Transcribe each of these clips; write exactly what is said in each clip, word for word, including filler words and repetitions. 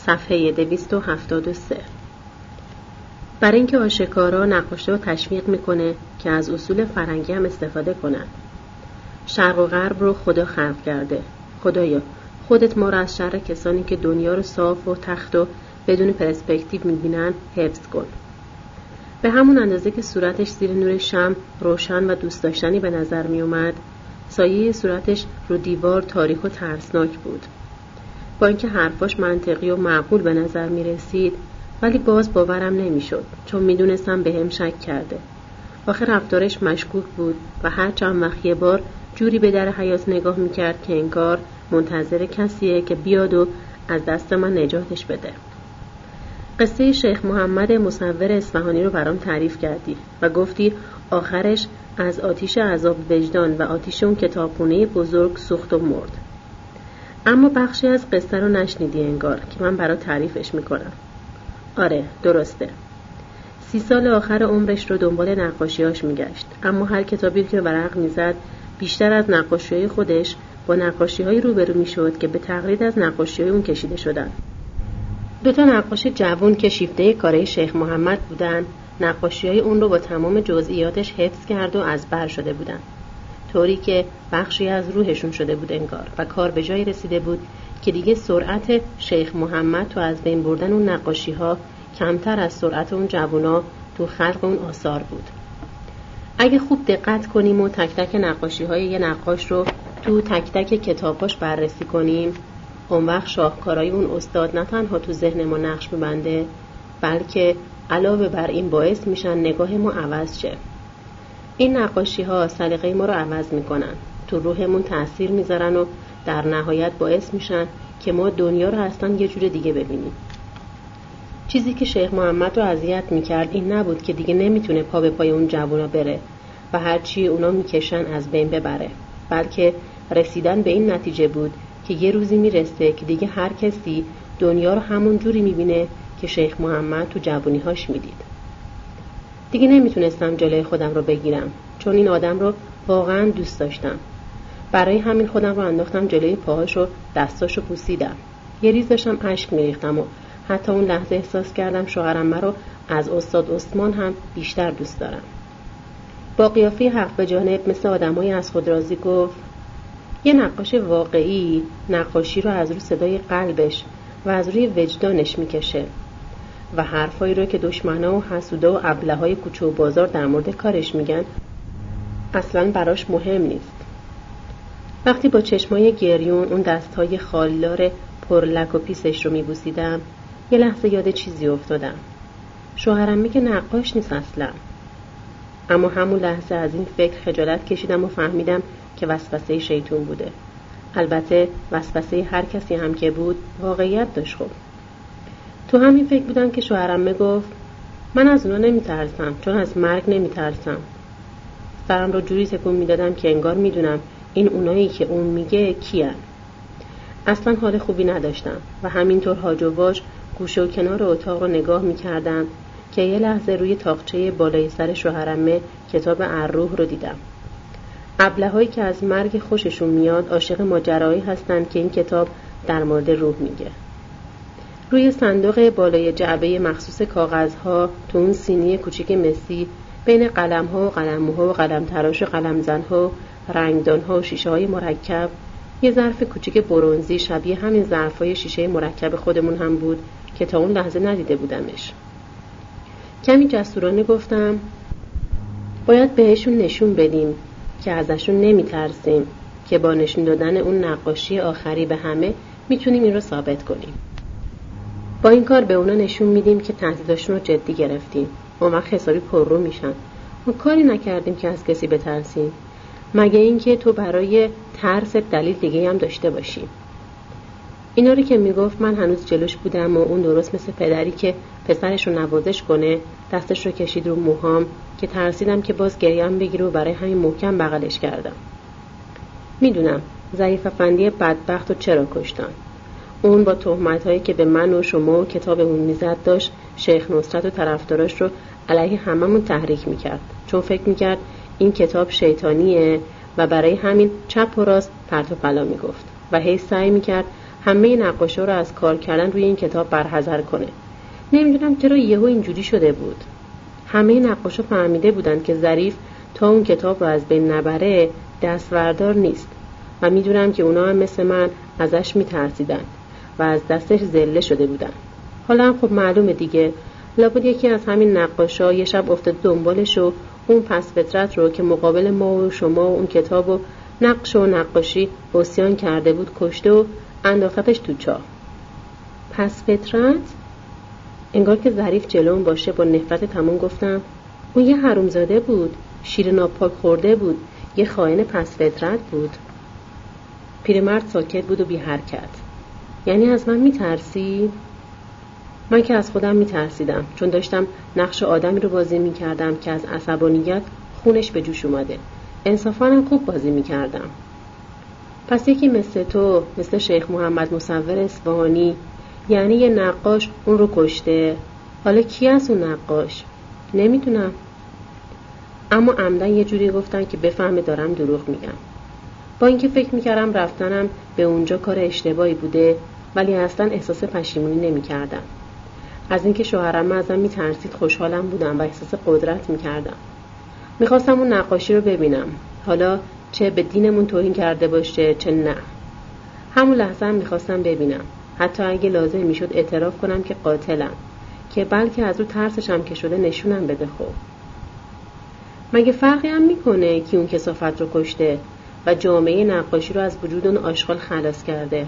صفحه دویست و هفتاد و سه. برای اینکه آشکارا نقاشه رو تشویق میکنه که از اصول فرنگی هم استفاده کنن. شرق و غرب رو خدا خلق کرده. خدایا خودت ما رو از شر کسانی که دنیا رو صاف و تخت و بدون پرسپکتیو میبینن حفظ کن. به همون اندازه که صورتش زیر نور شمع روشن و دوست داشتنی به نظر می اومد، سایه صورتش رو دیوار تاریک و ترسناک بود. با اینکه حرفاش منطقی و معقول به نظر می رسید، ولی باز باورم نمی شد، چون می دونستم به هم شک کرده. آخه رفتارش مشکوک بود و هر چند وقت یه بار جوری به در حیاط نگاه می کرد که انگار منتظر کسیه که بیاد و از دست من نجاتش بده. قصه شیخ محمد مصور اصفهانی رو برام تعریف کردی و گفتی آخرش از آتیش عذاب وجدان و آتیش اون کتابخونه بزرگ سوخت و مرد. اما بخشی از قصه رو نشنیدی انگار که من برات تعریفش میکنم. آره درسته. سی سال آخر عمرش رو دنبال نقاشیاش میگشت، اما هر کتابی که ورق میزد بیشتر از نقاشیهای خودش با نقاشیهای روبرو میشد که به تقلید از نقاشیهای اون کشیده شدن. دو تا نقاش جوان که شیفته کاره شیخ محمد بودن، نقاشی‌های اون رو با تمام جزئیاتش حفظ کرد و از بر شده بودن، طوری که بخشی از روحشون شده بود انگار و کار به جایی رسیده بود که دیگه سرعت شیخ محمد تو از بین بردن اون نقاشی‌ها کمتر از سرعت اون جوونا تو خلق اون آثار بود. اگه خوب دقت کنیم و تک تک نقاشی‌های یه نقاش رو تو تک تک کتاباش بررسی کنیم، اون وقت شاهکارای اون استاد نه تنها تو ذهن ما نقش می‌بنده، بلکه علاوه بر این باعث میشن نگاه ما عوض شه. این نقاشی‌ها سلیقه ما رو عوض میکنن، تو روحمون تأثیر میذارن و در نهایت باعث میشن که ما دنیا رو اصلا یه جور دیگه ببینیم. چیزی که شیخ محمد رو اذیت میکرد این نبود که دیگه نمیتونه پا به پای اون جوونا بره و هرچی اونا میکشن از بین ببره، بلکه رسیدن به این نتیجه بود که یه روزی میرسه که دیگه هر کسی دنیا رو همون جوری میبینه که شیخ محمد تو جوونی‌هاش میدید. دیگه نمیتونستم جلوی خودم رو بگیرم، چون این آدم رو واقعا دوست داشتم. برای همین خودم رو انداختم جلوی پاهاش و دستاشو بوسیدم. یه ریز داشتم اشک میریختم و حتی اون لحظه احساس کردم شوهرم رو از استاد عثمان هم بیشتر دوست دارم. با قیافه حق به جانب مثل آدمای از خود راضی گفت یه نقاش واقعی نقاشی رو از روی صدای قلبش و از روی وجدانش میکشه و حرفایی رو که دشمنا و حسودا و ابله‌های کوچه و بازار در مورد کارش میگن اصلاً براش مهم نیست. وقتی با چشمای گریون اون دستهای خالدار پرلک و پیسش رو میبوسیدم، یه لحظه یاد چیزی افتادم. شوهرم میگه نقاش نیست اصلاً. اما همون لحظه از این فکر خجالت کشیدم و فهمیدم که وسوسه شیطون بوده. البته وسوسه هر کسی هم که بود واقعیت داشت. خب تو همین فکر بودم که شوهرم میگفت من از اونا نمیترسم، چون از مرگ نمیترسم. سرم رو جوری تکون میدادم که انگار میدونم این اونایی که اون میگه کیان. اصلا حال خوبی نداشتم و همینطور هاج و واج گوشه و کنار اتاق رو نگاه میکردم که یه لحظه روی تاقچه بالای سر شوهرمه کتاب الروح رو دیدم. ابله‌هایی که از مرگ خوششون میاد عاشق ماجرایی هستن که این کتاب در مورد روح میگه. روی صندوق بالای جعبه مخصوص کاغذها تو اون سینی کوچیک مسی بین قلم‌ها و قلم‌موها و قلم تراش و قلمزن‌ها و رنگدان‌ها و شیشه‌های مرکب یه ظرف کوچیک برنزی شبیه همین ظرف‌های شیشه مرکب خودمون هم بود که تا اون لحظه ندیده بودمش. کمی جسورانه گفتم باید بهشون نشون بدیم که ازشون نمیترسیم، که با نشون دادن اون نقاشی آخری به همه میتونیم این رو ثابت کنیم. با این کار به اونا نشون میدیم که تهدیداشون رو جدی گرفتیم. اون وقت حسابی پررو میشن. ما کاری نکردیم که از کسی بترسیم، مگه اینکه تو برای ترس دلیل دیگه هم داشته باشی. اینا رو که میگفت من هنوز جلوش بودم و اون درست مثل پدری که پسرش رو نوازش کنه دستش رو کشید رو موهام که ترسیدم که باز گریم بگیره و برای همین محکم بغلش کردم. میدونم ضعیف افندی بدبخت رو چرا کشتن. اون با تهمت‌هایی که به من و شما و کتابمون میزد داشت شیخ نصرت و طرفداراش رو علیه هممون تحریک میکرد، چون فکر میکرد این کتاب شیطانیه و برای همین چپ و راست پرت و پلا میگفت و هی سعی میکرد همه نقاشا رو از کار کردن روی این کتاب برحذر کنه. نمیدونم چرا یهو اینجوری شده بود. همه نقاشا فهمیده بودن که ظریف تا اون کتاب رو از بین نبره دستوردار نیست و میدونم که اونا هم مثل من ازش میترسیدن و از دستش ذله شده بودن. حالا هم خب معلومه دیگه، لابد یکی از همین نقاشا یه شب افتاد دنبالش و اون پس فطرت رو که مقابل ما و شما و اون کتاب و نقش و نقاشی عصیان کرده بود کشته و انداختش تو چاه. پس فطرت؟ انگار که ظریف جلوم باشه با نفرت تمام گفتم اون یه حرومزاده بود، شیر ناپاک خورده بود، یه خائن پس فطرت بود. پیرمرد ساکت بود و بی حرکت. یعنی از من میترسی؟ من که از خودم میترسیدم، چون داشتم نقش آدمی رو بازی میکردم که از عصبانیت خونش به جوش اومده. انصافاً هم خوب بازی میکردم. پس یکی مثل تو، مثل شیخ محمد مصور اصفهانی، یعنی یه نقاش اون رو کشته. حالا کی از اون نقاش؟ نمیدونم. اما عمدن یه جوری گفتن که بفهمه دارم دروغ میگم. با اینکه فکر میکردم رفتنم به اونجا کار اشتباهی بوده، ولی اصلا احساس پشیمونی نمیکردم. از اینکه شوهرم ازم میترسید خوشحالم بودم و احساس قدرت میکردم. میخواستم اون نقاشی رو ببینم، حالا چه به دینمون توهین کرده باشه چه نه. همون لحظه هم میخواستم ببینم، حتی اگه لازم میشد اعتراف کنم که قاتلم، که بلکه از اون ترسشم که شده نشونم بده. خب مگه فرقی هم میکنه که اون کثافت رو کشته و جامعه نقاشی رو از وجود اون آشغال خلاص کرده؟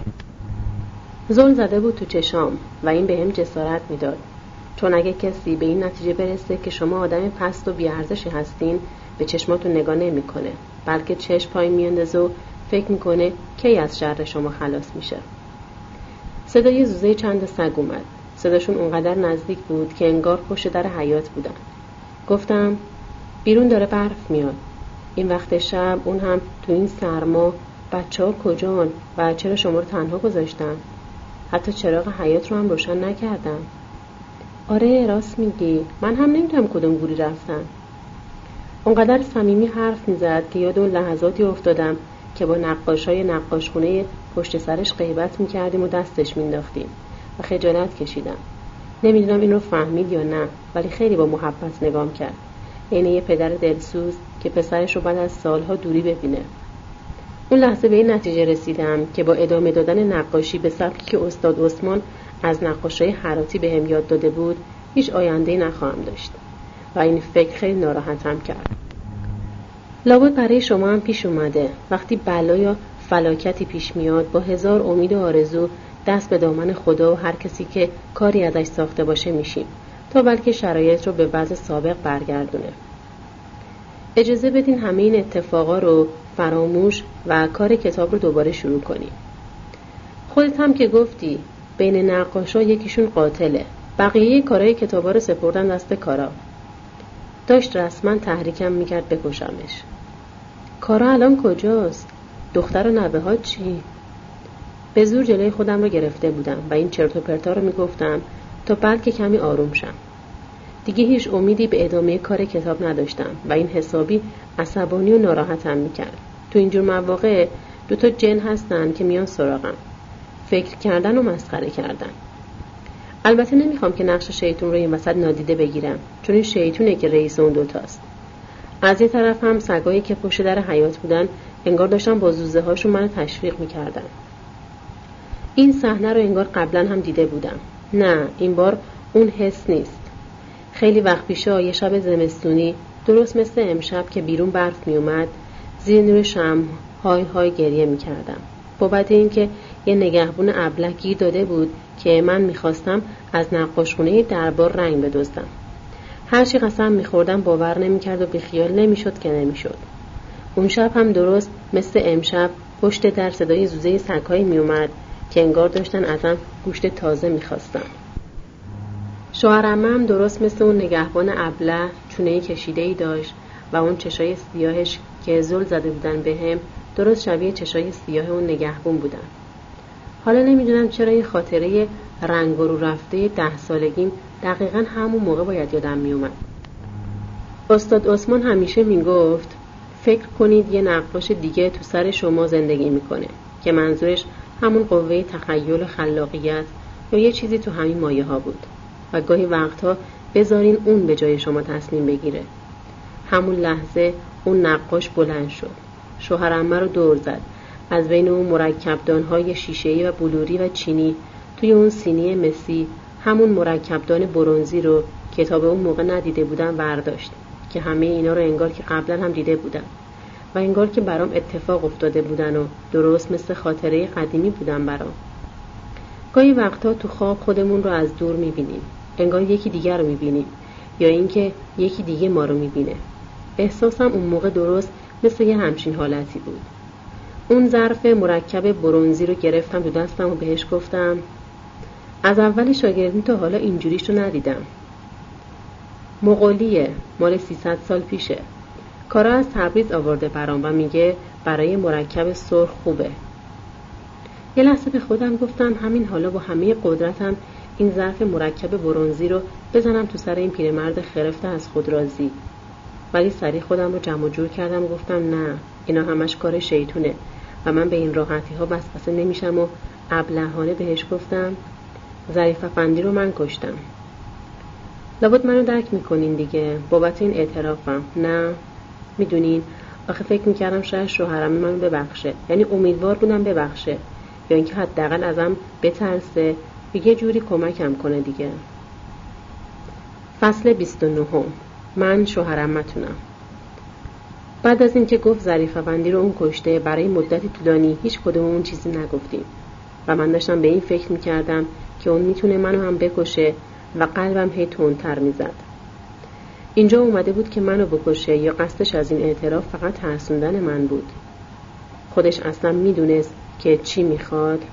زل زده بود تو چشام و این به هم جسارت میداد، چون اگه کسی به این نتیجه برسه که شما آدم پست و بیارزشی هستین، به چشماتون نگاه نمیکنه، بلکه چشم پای میاندازه و فکر میکنه کی از شر شما خلاص میشه. صدای زوزه چند سگ اومد. صداشون اونقدر نزدیک بود که انگار پشت در حیاط بودن. گفتم بیرون داره برف میاد. این وقت شب، اون هم تو این سرما. بچه‌ها کجان و چرا شما رو تنها گذاشتن؟ حتی چراغ حیاط رو هم روشن نکردن. آره راست میگی، من هم نمیدونم کدوم گوری رفتن. اونقدر صمیمی حرف میزد که یاد اون لحظاتی افتادم که با نقاشای نقاشخونه پشت سرش غیبت میکردیم و دستش مینداختیم و خجالت کشیدم. نمیدونم این رو فهمید یا نه، ولی خیلی با محبت نگام کرد، عین یه پدر دلسوز که پسرش رو بعد از سالها دوری ببینه. اون لحظه به این نتیجه رسیدم که با ادامه دادن نقاشی به سبکی که استاد عثمان از نقاشای هراتی بهم یاد داده بود هیچ آینده‌ای نخواهم داشت و این فکر خیلی ناراحتم کرد. لابد برای شما هم پیش اومده وقتی بلا یا فلاکتی پیش میاد با هزار امید و آرزو دست به دامن خدا و هر کسی که کاری ازش ساخته باشه میشیم تا بلکه شرایط رو به وضع سابق برگردونه. اجازه بدین همه این اتفاقا رو فراموش و کار کتاب رو دوباره شروع کنیم. خودت هم که گفتی بین نقاشا یکیشون قاتله، بقیه کارهای کتابا رو سپردن دست کارا. داشت رسما تحریکم میکرد بکشمش. کارا الان کجاست؟ دختر و نوه ها چی؟ به زور جلوی خودم رو گرفته بودم و این چرت و پرتا رو میگفتم تا بلکه کمی آروم شم. دیگه هیچ امیدی به ادامه کار کتاب نداشتم و این حسابی عصبانی و ناراحتم میکرد. تو اینجور مواقع دوتا جن هستن که میان سراغم، فکر کردن و مسخره کردن. البته نمیخوام که نقش شیطون رو این وسط نادیده بگیرم، چون این شیطونه که رئیس اون دوتاست. از یه طرف هم سگایی که پشت در حیاط بودن انگار داشتن با زوزه هاشون منو تشویق میکردن. این صحنه رو انگار قبلا هم دیده بودم. نه، این بار اون حس نیست. خیلی وقت پیشا یه شب زمستونی درست مثل امشب که بیرون برف می اومد، زیر نور شمع های های گریه می کردم. بابت این که یه نگهبون ابله گیر داده بود که من میخواستم از نقاشخونه دربار رنگ بدزدم. هرچی قسم میخوردم باور نمیکرد و بیخیال نمیشد که نمیشد. اون شب هم درست مثل امشب پشت در صدای زوزه سگ‌هایی می اومد که انگار داشتن ازم گوشت تازه میخواستن. شوهرم هم درست مثل اون نگهبان ابله چونه‌ای کشیده‌ای داشت و اون چشای سیاهش که زل زده بودن بهم درست شبیه چشای سیاه اون نگهبون بودن. حالا نمیدونم چرا یه خاطره رنگ رو رفته ده سالگیم دقیقاً همون موقع باید یادم میومد. استاد عثمان همیشه میگفت فکر کنید یه نقاش دیگه تو سر شما زندگی میکنه، که منظورش همون قوه تخیل و خلاقیت یا یه چیزی تو همین مایه ها بود و گاهی وقتها بذارین اون به جای شما تصمیم بگیره. همون لحظه اون نقاش بلند شد، شوهر عمه رو دور زد، از بین اون مرکبدان‌های شیشه‌ای و بلوری و چینی توی اون سینی مسی همون مرکبدان برنزی رو که تا به اون موقع ندیده بودم برداشت که همه اینا رو انگار که قبلا هم دیده بودم و انگار که برام اتفاق افتاده بودن و درست مثل خاطره قدیمی بودن برام. گاهی وقتا تو خواب خودمون رو از دور می‌بینیم، انگار یکی دیگر رو می‌بینیم یا اینکه یکی دیگه ما رو می‌بینه. احساسم اون موقع درست مثل یه همچین حالتی بود. اون ظرف مرکب برنزی رو گرفتم تو دستم و بهش گفتم از اول شاگردی تا حالا اینجوریش رو ندیدم. مغولیه، مال سیصد سال پیشه. کارا از تبریز آورده برام و میگه برای مرکب سرخ خوبه. یه لحظه به خودم گفتم همین حالا با همه قدرتم این ظرف مرکب برنزی رو بزنم تو سر این پیرمرد خرفته از خود راضی. ولی سریع خودم رو جمع جور کردم و گفتم نه، اینا همش کار شیطونه و من به این راحتی ها وسوسه نمیشم و ابلهانه بهش گفتم ظریف افندی رو من کشتم. لابد منو درک میکنین دیگه بابت این اعترافم. نه میدونین آخه فکر میکردم شاید شوهرم منو ببخشه، یعنی امیدوار بودم ببخشه یا اینکه حداقل ازم بترسه یه جوری کمکم کنه دیگه. فصل بیست و نه. من شوهرمتونم. بعد از اینکه گفت ظریف افندی رو اون کشته برای مدتی طولانی هیچ کدوم اون چیزی نگفتیم و من داشتم به این فکر میکردم که اون میتونه منو هم بکشه و قلبم هی تندتر میزد. اینجا اومده بود که منو بکشه یا قصدش از این اعتراف فقط ترسوندن من بود؟ خودش اصلا میدونست که چی میخواد؟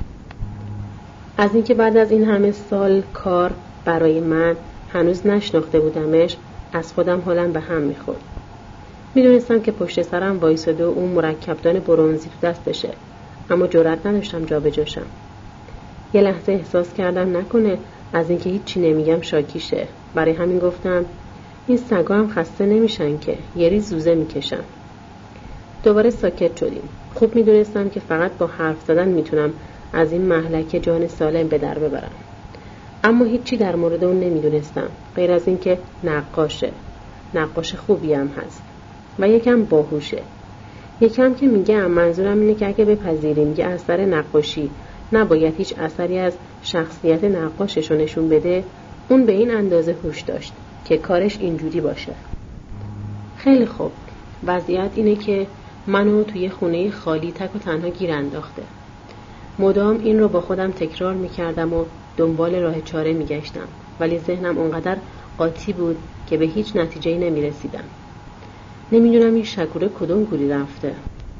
از اینکه بعد از این همه سال کار برای من هنوز نشناخته بودمش از خودم حالم به هم میخورد. میدونستم که پشت سرم وایساده و اون مرکبدان برنزی تو دستشه، اما جرئت نداشتم جا به جاشم. یه لحظه احساس کردم نکنه از اینکه هیچی نمیگم شاکیشه، برای همین گفتم این سگا هم خسته نمیشن که، یه ریز زوزه میکشن. دوباره ساکت شدیم. خوب میدونستم که فقط با حرف زدن میتونم از این مهلکه جان سالم به در ببرم، اما هیچی در مورد اون نمیدونستم غیر از اینکه نقاشه، نقاش خوبی هم هست و یکم باهوشه. یکم که میگم منظورم اینه که اگه بپذیریم که اثر نقاشی نباید هیچ اثری از شخصیت نقاشش رو نشون بده، اون به این اندازه هوش داشت که کارش اینجوری باشه. خیلی خوب، وضعیت اینه که منو توی خونه خالی تک و تنها گیر انداخته. مدام این رو با خودم تکرار میکردم و دنبال راه چاره میگشتم، ولی ذهنم اونقدر قاطی بود که به هیچ نتیجه‌ای نمیرسیدم. نمیدونم این شکوره کدوم گوری رفته.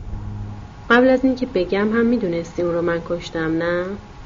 قبل از این که بگم هم میدونستی اون رو من کشتم نه؟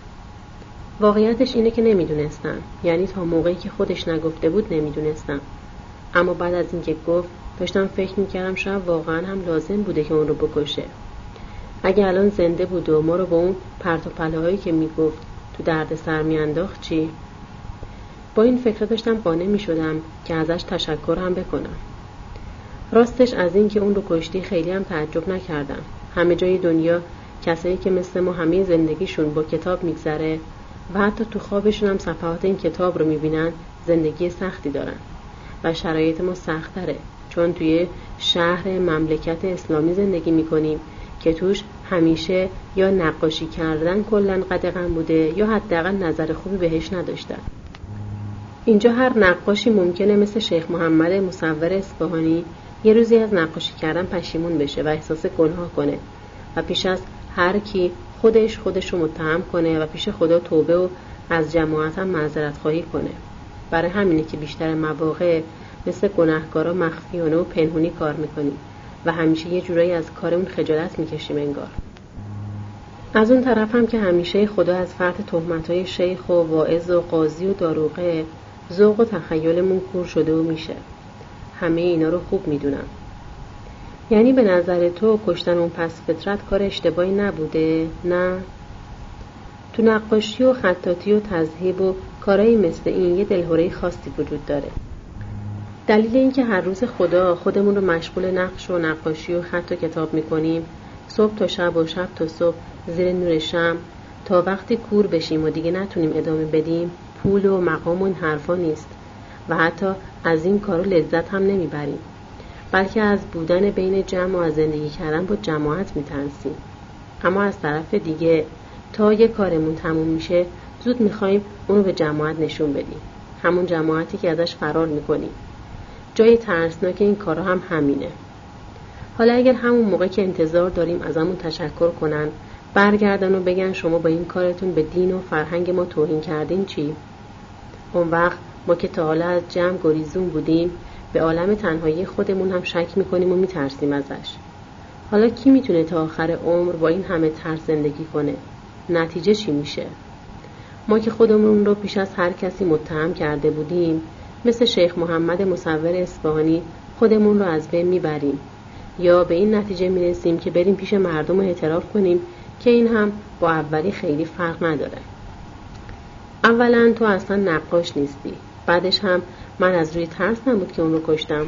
واقعیتش اینه که نمیدونستم، یعنی تا موقعی که خودش نگفته بود نمیدونستم، اما بعد از اینکه گفت داشتم فکر میکردم شاید واقعا هم لازم بوده که اون رو بکشه. اگه الان زنده بود و ما رو با اون پرت و پلاهایی که میگفت تو درد سر میانداخت چی؟ با این فکر داشتم قانع میشدم که ازش تشکر هم بکنم. راستش از این که اون رو کشتی خیلی هم تعجب نکردم. همه جای دنیا کسایی که مثل ما همه زندگیشون با کتاب میگذره و حتی تو خوابشون هم صفحات این کتاب رو میبینن زندگی سختی دارن و شرایط ما سخت‌تره، چون توی شهر مملکت اسلامی زندگی میکنیم که توش همیشه یا نقاشی کردن کلن قدغن بوده یا حداقل نظر خوبی بهش نداشتن. اینجا هر نقاشی ممکنه مثل شیخ محمد مصور اصفهانی یه روزی از نقاشی کردن پشیمون بشه و احساس گناه کنه و پیش از هر کی خودش خودش رو متهم کنه و پیش خدا توبه و از جماعت هم معذرت خواهی کنه. برای همینه که بیشتر مواقع مثل گناهکارا مخفیانه و پنهونی کار میکنیم و همیشه یه جورایی از کارمون خجالت میکشیم انگار. از اون طرف هم که همیشه خدا از فرط تهمت‌های شیخ و واعظ و قاضی و داروغه ذوق و تخیلمون کور شده و میشه. همه اینا رو خوب میدونم. یعنی به نظر تو کشتن اون پس فطرت کار اشتباهی نبوده؟ نه؟ تو نقاشی و خطاطی و تذهیب و کارایی مثل این یه دلهوره خاصی وجود داره. دلیل این که هر روز خدا خودمون رو مشغول نقش و نقاشی و خط و کتاب میکنیم، صبح تا شب و شب تا صبح زیر نور شمع تا وقتی کور بشیم و دیگه نتونیم ادامه بدیم، پول و مقام و این حرفا نیست و حتی از این کارو لذت هم نمیبریم، بلکه از بودن بین جمع و از زندگی کردن با جماعت میترسیم. اما از طرف دیگه تا یه کارمون تموم میشه زود میخوایم اونو به جماعت نشون بدیم، همون جماعتی که ازش فرار میکنیم. جای ترسناک این کارا هم همینه. حالا اگر همون موقع که انتظار داریم ازمون تشکر کنن برگردن و بگن شما با این کارتون به دین و فرهنگ ما توهین کردین چی؟ اون وقت ما که تا حالا از جمع گریزون بودیم به عالم تنهایی خودمون هم شک میکنیم و میترسیم ازش. حالا کی میتونه تا آخر عمر با این همه ترس زندگی کنه؟ نتیجه چی میشه؟ ما که خودمون رو پیش از هر کسی متهم کرده بودیم، مثل شیخ محمد مصور اصفهانی خودمون رو از بین میبریم، یا به این نتیجه میرسیم که بریم پیش مردم و اعتراف کنیم که این هم با اولی خیلی فرق نداره. اولا تو اصلا نقاش نیستی، بعدش هم من از روی ترس نبود که اون رو کشتم.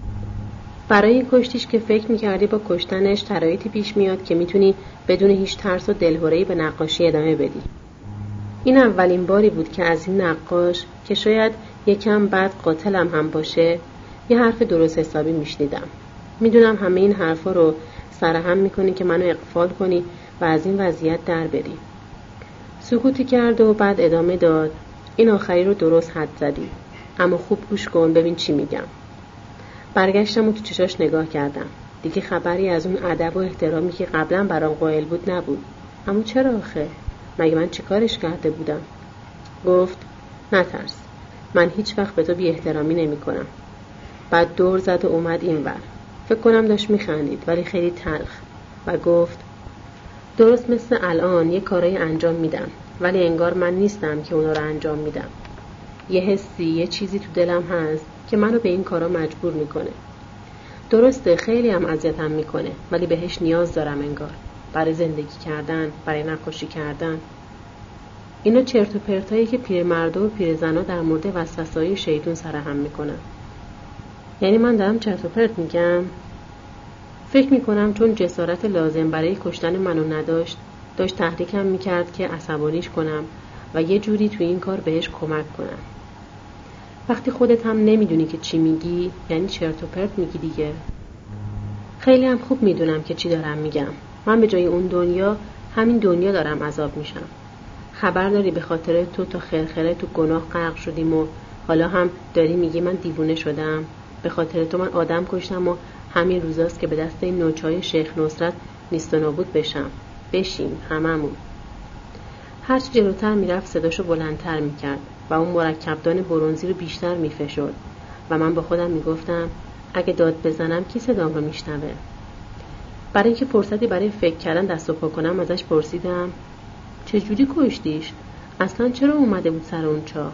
برای کشتیش که فکر میکردی با کشتنش شرایطی پیش میاد که میتونی بدون هیچ ترس و دلهره‌ای به نقاشی ادامه بدی. این اولین باری بود که از این نقاش که شاید یکم بعد قاتلم هم باشه یه حرف درست حسابی میشنیدم. میدونم همه این حرفا رو سرهم میکنی که منو اغفال کنی و از این وضعیت در بری. سکوتی کرد و بعد ادامه داد: این آخری رو درست حد زدی، اما خوب گوش کن ببین چی میگم. برگشتم و تو چشاش نگاه کردم. دیگه خبری از اون ادب و احترامی که قبلا برام قائل بود نبود. اما چرا آخه؟ مگه من چیکارش کرده بودم؟ گفت: نترس، من هیچ وقت به تو بی احترامی نمی کنم. بعد دور زد و اومد اینور. فکر کنم داشت میخندید ولی خیلی تلخ و گفت: درست مثل الان یه کارایی انجام میدم، ولی انگار من نیستم که اونا رو انجام میدم. یه حسی، یه چیزی تو دلم هست که منو به این کارا مجبور میکنه. درسته خیلی هم اذیتم میکنه، ولی بهش نیاز دارم انگار، برای زندگی کردن، برای نقاشی کردن. اینا چرت و پرتایی که پیرمردا و پیرزنا در مورد وسوسه‌های شیطان سرهم میکنن. یعنی من دارم چرت و پرت میگم؟ فکر میکنم چون جسارت لازم برای کشتن منو نداشت، داشت تحریکم میکرد که عصبانیش کنم و یه جوری توی این کار بهش کمک کنم. وقتی خودت هم نمیدونی که چی میگی، یعنی چرت و پرت میگی دیگه. خیلی هم خوب میدونم که چی دارم میگم. من به جای اون دنیا همین دنیا دارم عذاب میشم. خبر داری به خاطر تو تا خرخره تو گناه غرق شدیم و حالا هم داری میگی من دیوونه شدم؟ به خاطر تو من آدم کشتم و همین روزاست که به دست این نوچهای شیخ نصرت نیست و نابود بشم. بشیم هممون. هرچی جلوتر میرفت صداشو بلندتر میکرد و اون مرکبدان برنزی رو بیشتر میفشرد و من با خودم میگفتم اگه داد بزنم کی صدام رو میشنوه؟ برای اینکه فرصتی برای فکر کردن دست و پا کنم ازش پرسیدم: چجوری کشتیش؟ اصلا چرا اومده بود سر اون چاه؟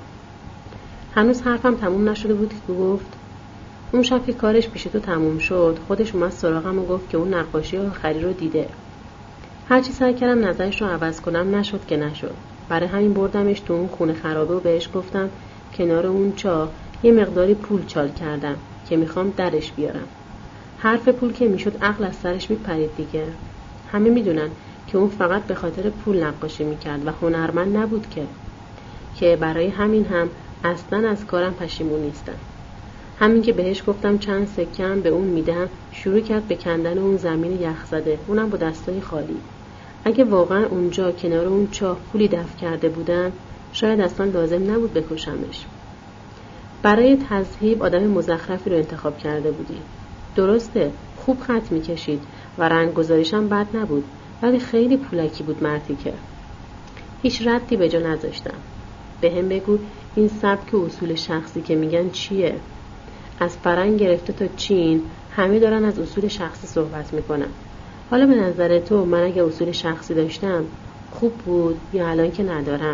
هنوز حرفم تموم نشده بود که گفت: اون شب که کارش پیش تو تموم شد خودش اومد سراغم و گفت که اون نقاشی آخری رو دیده. هرچی سعی کردم نظرش رو عوض کنم نشد که نشد. برای همین بردمش تو اون خونه خرابه و بهش گفتم کنار اون چاه یه مقداری پول چال کردم که میخوام درش بیارم. حرف پول که میشد عقل از سرش میپرید دیگه. همه میدونن که اون فقط به خاطر پول نقاشی میکرد و هنرمند نبود که که برای همین هم اصلا از کارم پشیمون نیستم. همین که بهش گفتم چند سکم به اون میدم شروع کرد به کندن اون زمین یخ زده، اونم با دستای خالی. اگه واقعا اونجا کنار اون چاه پولی دفن کرده بودم شاید اصلا لازم نبود بکشمش. برای تذهیب آدم مزخرفی رو انتخاب کرده بودی. درسته خوب خط میکشید و رنگ گذاریش هم بد نبود، ولی خیلی پولکی بود مرتی که هیچ ردی به جا نذاشتم. به هم بگو این سبک و اصول شخصی که میگن چیه؟ از فرنگ گرفته تا چین همه دارن از اصول شخصی صحبت میکنن. حالا به نظر تو من اگه اصول شخصی داشتم خوب بود یا الان که ندارم؟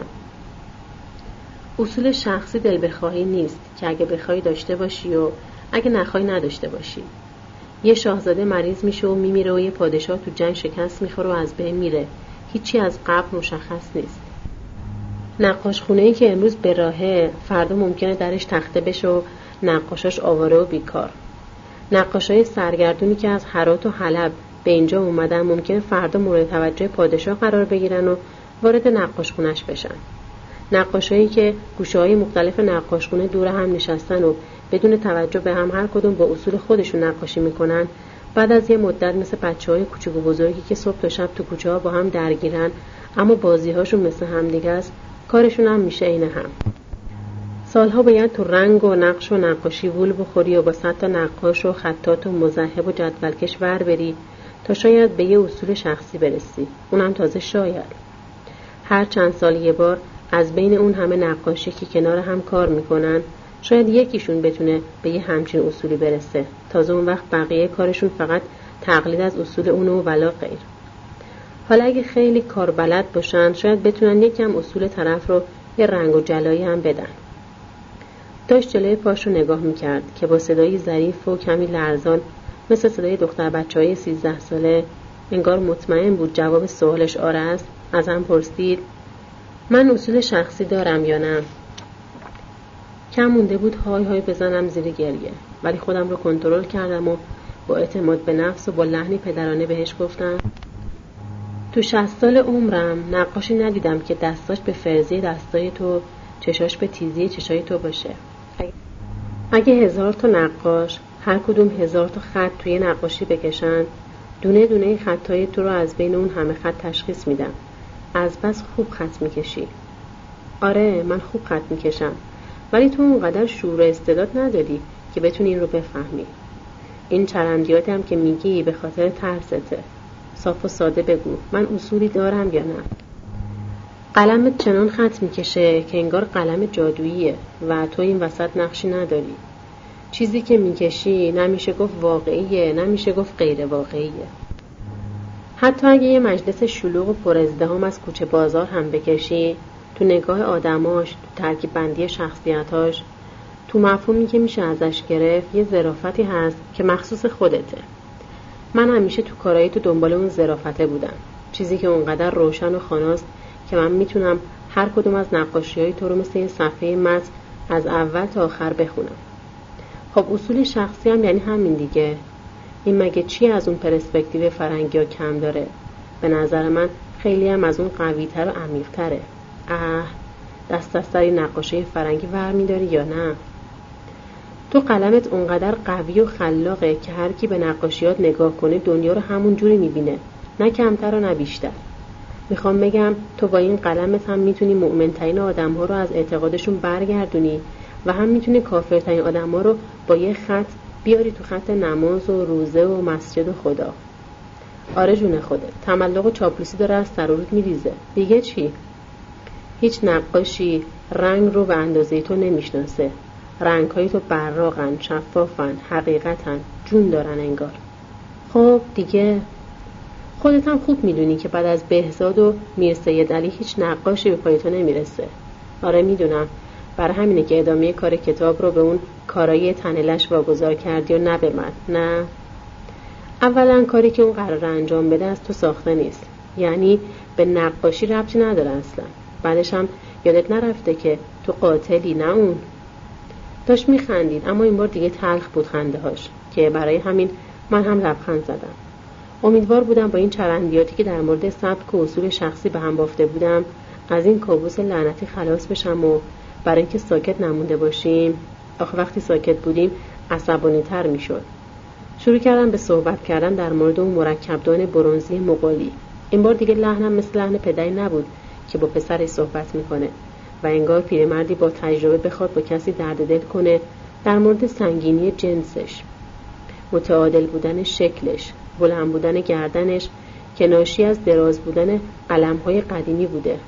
اصول شخصی دل بخواهی نیست که اگه بخوای داشته باشی و اگه نخوای نداشته باشی. یه شاهزاده مریض میشه و میمیره و یه پادشاه تو جنگ شکست میخوره و از بین میره. هیچی از قبل مشخص نیست. نقاش خونه‌ای که امروز به راهه فردا ممکنه درش تخته بشه و نقاشاش آواره و بیکار. نقاشای سرگردونی که از هرات و حلب به اینجا اومدن ممکنه فردا مورد توجه پادشاه قرار بگیرن و وارد نقاشخونه‌اش بشن. نقاشایی که گوشه‌های مختلف نقاشخونه دور هم نشستن و بدون توجه به هم هر کدوم با اصول خودشون نقاشی میکنن، بعد از یه مدت مثل بچه‌های کوچیک و بزرگی که صبح تا شب تو کوچه‌ها با هم درگیرن اما بازی‌هاشون مثل همدیگه است، کارشون هم میشه عین هم. سالها باید تو رنگ و نقش و نقاشی وول بخوری و با صد تا نقاش و خطاط و مذهب و جدولکش ور بری تا شاید به یه اصول شخصی برسی. اونم تازه شاید. هر چند سال یه بار از بین اون همه نقاشی که کنار هم کار میکنن شاید یکیشون بتونه به یه همچین اصولی برسه. تازه اون وقت بقیه کارشون فقط تقلید از اصول اونو ولا غیر. حالا اگه خیلی کار بلد باشن شاید بتونن یکم اصول طرف رو یه رنگ و جلایی هم بدن. داشت جلوی پاش رو نگاه میکرد که با صدای ظریف و کمی لرزان مثل صدای دختر بچه های سیزده ساله، انگار مطمئن بود جواب سوالش آره است، ازم پرسید من اصول شخصی دارم یا نه؟ کم مونده بود های های بزنم زیر گریه، ولی خودم رو کنترل کردم و با اعتماد به نفس و با لحنی پدرانه بهش گفتم تو شصت سال عمرم نقاشی ندیدم که دستاش به فرزی دستای تو، چشاش به تیزی چشای تو باشه. اگه هزار تا نقاش هر کدوم هزار تا خط توی نقاشی بکشن، دونه دونه خطای تو رو از بین اون همه خط تشخیص میدم. از بس خوب خط میکشی. آره من خوب خط میکشم، ولی تو اونقدر شعور و استعداد نداری که بتونی این رو بفهمی. این چرندیاتی هم که میگی به خاطر ترسته. صاف و ساده بگو من اصولی دارم یا نه؟ قلمت چنان خط میکشه که انگار قلم جادوییه و تو این وسط نقشی نداری. چیزی که میکشی نمیشه گفت واقعیه، نمیشه گفت غیر واقعیه. حتی اگه یه مجلس شلوغ و پر ازدحام از کوچه بازار هم بکشی، تو نگاه آدماش، تو ترکیب بندی شخصیتاش، تو مفهومی که میشه ازش گرفت، یه ظرافتی هست که مخصوص خودته. من همیشه تو کارایی تو دنبال اون ظرافته بودم. چیزی که اونقدر روشن و خاناست که من میتونم هر کدوم از نقاشی‌های تو رو مثل یه صفحه متن از اول تا آخر بخونم. خب اصول شخصی هم یعنی همین دیگه. این مگه چی از اون پرسپکتیو فرنگی ها کم داره؟ به نظر من خیلی هم از اون قوی‌تر و عمیق‌تره. اه دست از سر نقاشی فرنگی ور می‌داری یا نه؟ تو قلمت اونقدر قوی و خلاقه که هر کی به نقاشیات نگاه کنه دنیا رو همون جوری می‌بینه، نه کمتر و نه بیشتر. میخوام بگم تو با این قلمت هم میتونی مؤمن‌ترین آدم‌ها رو از اعتقادشون برگردونی و هم میتونی کافرترین آدم‌ها رو با یه خط بیاری تو خط نماز و روزه و مسجد و خدا. آره جون خودت، تملق و چاپلوسی داره از سر و رود میریزه. دیگه چی؟ هیچ نقاشی رنگ رو به اندازه تو نمیشناسه. رنگ‌های تو براقن، شفافن، حقیقتن، جون دارن انگار. خب دیگه خودت هم خوب میدونی که بعد از بهزاد و میر سید علی هیچ نقاشی به پای تو نمیرسه. آره میدونم، برای همینه که ادامه کار کتاب رو به اون کارایی تنلش واگذار کردی و نه به من. نه، اولا کاری که اون قرار انجام بده از تو ساخته نیست، یعنی به نقاشی ربطی نداره اصلا. بعدش هم یادت نرفته که تو قاتلی نه اون. داشت میخندید اما این بار دیگه تلخ بود خنده هاش، که برای همین من هم لبخند زدم. امیدوار بودم با این چرندیاتی که در مورد سبک و اصول شخصی به هم بافته بودم از این کابوس لعنتی خلاص بشم و برای اینکه ساکت نمونده باشیم. آخه وقتی ساکت بودیم عصبانی تر می شد. شروع کردم به صحبت کردن در مورد اون مرکبدان برنزی مغولی. این بار دیگه لحنم مثل لحن پدری نبود که با پسرش صحبت میکنه و انگار پیرمردی با تجربه بخواد با کسی درد دل کنه در مورد سنگینی جنسش، متعادل بودن شکلش، بلند بودن گردنش که ناشی از دراز بودن قلم‌های قدیمی بوده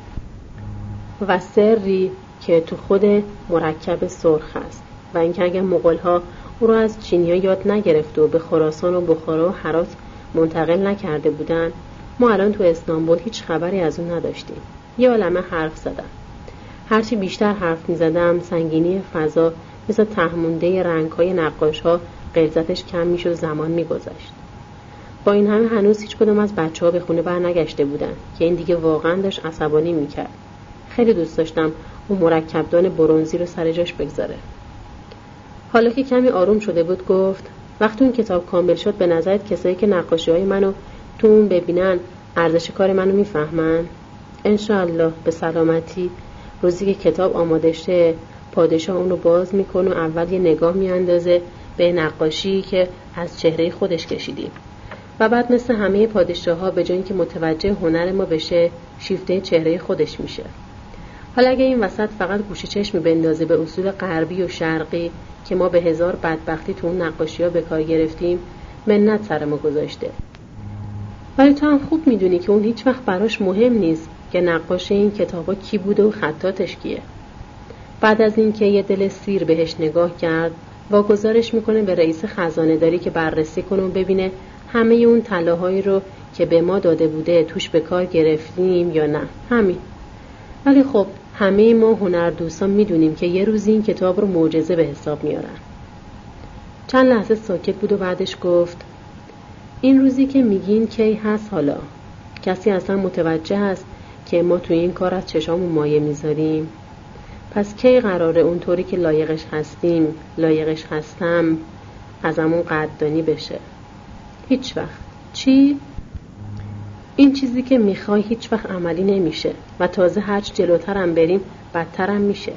و سری که تو خود مرکب سرخ هست و اینکه اگر مغول‌ها او را از چینی‌ها یاد نگرفته و به خراسان و بخارا و هرات منتقل نکرده بودن، ما الان تو استانبول هیچ خبری از اون نداشتیم. یه عالمه حرف زدم. هرچی بیشتر حرف می‌زدم سنگینی فضا مثل تهمونده رنگ‌های نقاش‌ها غلظتش کم می‌شد و زمان می‌گذشت. با این همه هنوز هیچ کدوم از بچه‌ها به خونه برنگشته بودن که این دیگه واقعا داشت عصبانی می‌کرد. خیلی دوست داشتم اون مرکبدان برنزی رو سر جاش بگذاره. حالا که کمی آروم شده بود گفت وقتی اون کتاب کامل شد به نظرت کسایی که نقاشی‌های منو تو اون ببینن ارزش کار منو میفهمن؟ انشاءالله به سلامتی. روزی که کتاب آماده شه پادشاه اونو باز میکنه و اول یه نگاه میاندازه به نقاشی که از چهره خودش کشیدیم و بعد مثل همه پادشاه ها به جای اینکه متوجه هنر ما بشه شیفته چهره خودش میشه. حالا اگه این وسط فقط گوشه چشمی بندازه به اصول غربی و شرقی که ما به هزار بدبختی تو اون نقاشی ها به کار گرفتیم منت سر ما گذاشته. ولی تو هم خوب میدونی که اون هیچ وقت براش مهم نیست که نقاش این کتابا کی بوده و خطاتش کیه. بعد از اینکه یه دل سیر بهش نگاه کرد واگذارش میکنه به رئیس خزانه داری که بررسی کنه و ببینه همه اون طلاهایی رو که به ما داده بوده توش به کار گرفتیم یا نه. همین. ولی خب همه ما هنردوستان میدونیم که یه روزی این کتاب رو معجزه به حساب میارن. چند لحظه ساکت بود و بعدش گفت این روزی که میگین کی هست حالا؟ کسی اصلا متوجه هست که ما توی این کار از چشامون مایه میذاریم؟ پس کی قراره اونطوری که لایقش هستیم، لایقش هستم ازمون قدردانی بشه؟ هیچ وقت. چی؟ این چیزی که میخوای هیچ وقت عملی نمیشه و تازه هرچ جلوترم بریم بدترم میشه.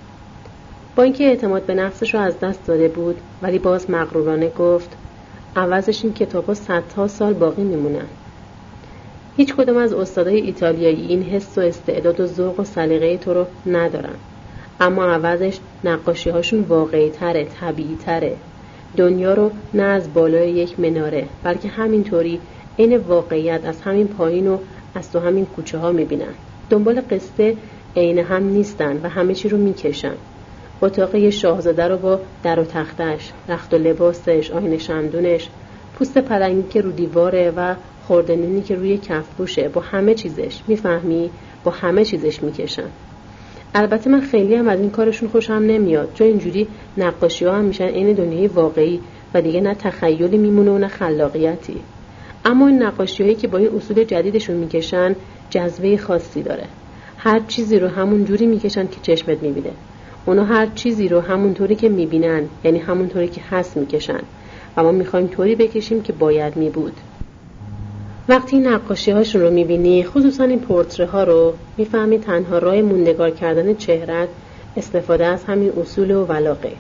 با اینکه اعتماد به نفسش رو از دست داده بود ولی باز مغرورانه گفت عوضش این کتابا صدها سال باقی میمونن. هیچ کدوم از استادای ایتالیایی این حس و استعداد و ذوق و سلیقه تو رو ندارن، اما عوضش نقاشی هاشون واقعی تره، طبیعی تره. دنیا رو نه از بالای یک مناره بلکه همینطوری این واقعیت از همین پایین و از تو همین کوچه ها میبینن. دنبال قصه عین هم نیستن و همه چی رو میکشن. اتاق یه شاهزاده رو با در و تختش، رخت و لباسش، آینه شمدونش، پوست پلنگی که رو دیواره و خوردنونی که روی کفپوشه، با همه چیزش، میفهمی؟ با همه چیزش میکشن. البته من خیلی هم از این کارشون خوشم نمیاد، چون اینجوری نقاشی ها هم میشن این دنیای واقعی و دیگه نه تخیلی میمونه و نه خلاقیتی. اما این نقاشی هایی که با این اصول جدیدشون میکشن جذبه خاصی داره. هر چیزی رو همون جوری میکشن که چشمت میبینه. اونا هر چیزی رو همون طوری که میبینن، یعنی همون طوری که هست میکشن و ما میخوایم طوری بکشیم که باید میبود. وقتی نقاشی هاشون رو میبینی، خصوصا این پورتره ها رو، میفهمی تنها راه موندگار کردن چهرت استفاده از همین اصول و ولا غیر.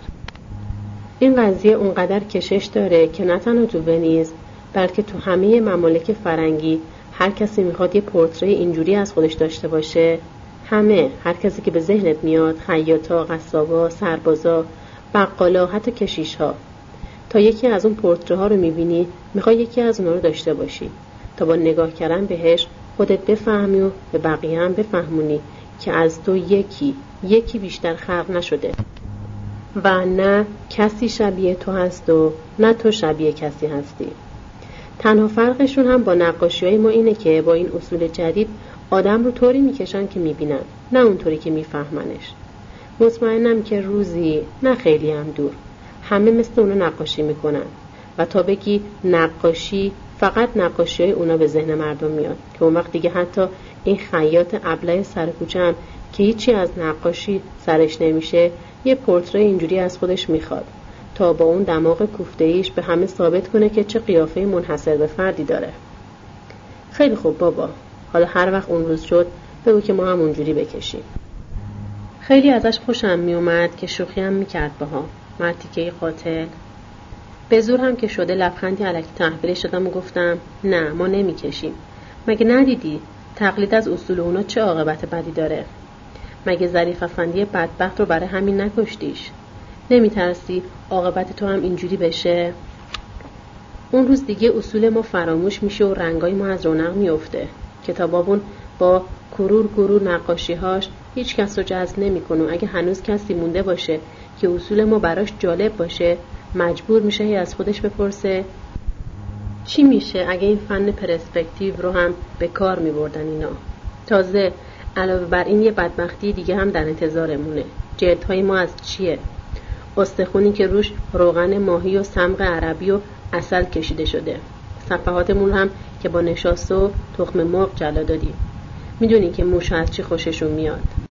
این قضیه اونقدر کشش داره که نه تنها تو ونیز بلکه تو همه ممالک فرنگی هر کسی میخواد یه پورتره اینجوری از خودش داشته باشه. همه، هر کسی که به ذهنت میاد، خیاطا، قصابا، سربازا، بقالا، حتی کشیش‌ها. تا یکی از اون پورتره ها رو میبینی میخوای یکی از اونها رو داشته باشی تا با نگاه کردن بهش خودت بفهمی و به بقیه هم بفهمونی که از تو یکی یکی بیشتر خلق نشده و نه کسی شبیه تو هست و نه تو شبیه کسی هستی. تنها فرقشون هم با نقاشی های ما اینه که با این اصول جدید آدم رو طوری میکشن که میبینن، نه اونطوری که میفهمنش. مطمئنم که روزی نه خیلی هم دور همه مثل اونا نقاشی میکنن و تا بگی نقاشی فقط نقاشی های اونا به ذهن مردم میاد که اون وقت دیگه حتی این خیاط ابله سرکوچه هم که هیچی از نقاشی سرش نمیشه یه پورتره اینجوری از خودش میخواد تا با اون دماغ کوفته ایش به همه ثابت کنه که چه قیافه منحصر به فردی داره. خیلی خوب بابا، حالا هر وقت اون روز شد بگو که ما هم اونجوری بکشیم. خیلی ازش خوشم میومد که شوخی هم میکرد باها. مرتیکه قاتل. به زور هم که شده لبخندی الکی تحویلش دادم و گفتم نه ما نمیکشیم. مگه ندیدی تقلید از اصول اونا چه عاقبت بدی داره؟ مگه ظریف افندی بدبخت رو برای همین نکشتیش؟ نمیترسی عاقبت تو هم اینجوری بشه؟ اون روز دیگه اصول ما فراموش میشه و رنگای ما از رونق میفته. کتابابون با کرور کرور نقاشی‌هاش هیچ کس رو جذب نمی‌کنه و اگه هنوز کسی مونده باشه که اصول ما براش جالب باشه مجبور میشه از خودش بپرسه چی میشه اگه این فن پرسپکتیو رو هم به کار می‌بردن اینا. تازه علاوه بر این یه بدبختی دیگه هم در انتظارمونه. جلدهای ما از چیه؟ استخونی که روش روغن ماهی و سمق عربی و عسل کشیده شده. صفحاتمون هم که با نشاسته و تخم مرغ جلا دادیم. میدونی که موش از چی خوششون میاد؟